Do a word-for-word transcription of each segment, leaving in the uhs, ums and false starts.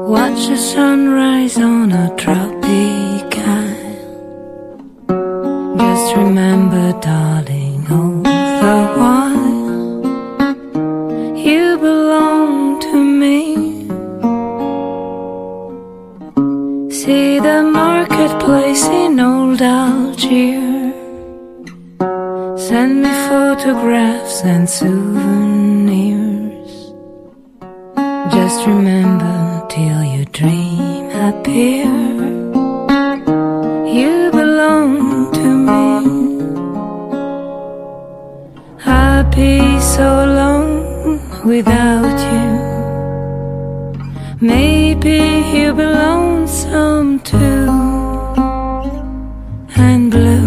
Watch the sunrise on a tropic isle. Just remember, darling, all the while you belong to me. See the marketplace in old Algiers. Send me photographs and souvenirs. Just remember, till your dream appear, you belong to me. I'll be so alone without you. Maybe you'll be lonesome too, and blue.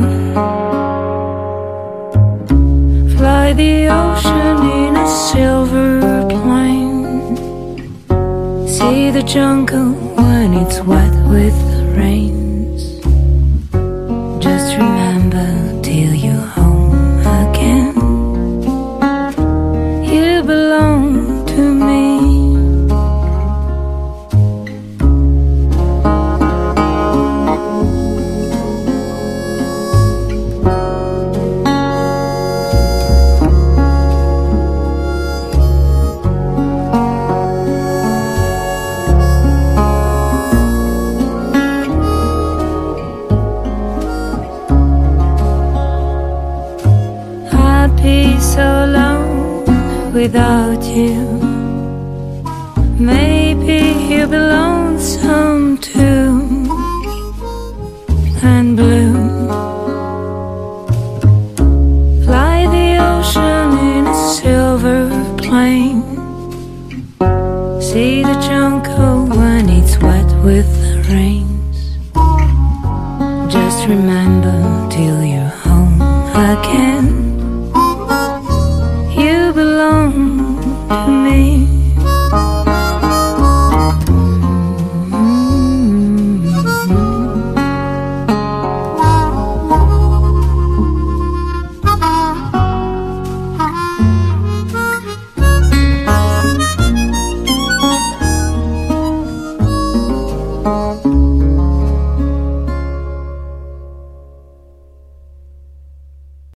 Fly the ocean in a silver plane. See the jungle when it's wet with the rains. Just remember, till you're home again, you belong to me. So alone without you. Maybe you'll be lonesome too, and blue. Fly the ocean in a silver plane. See the jungle when it's wet with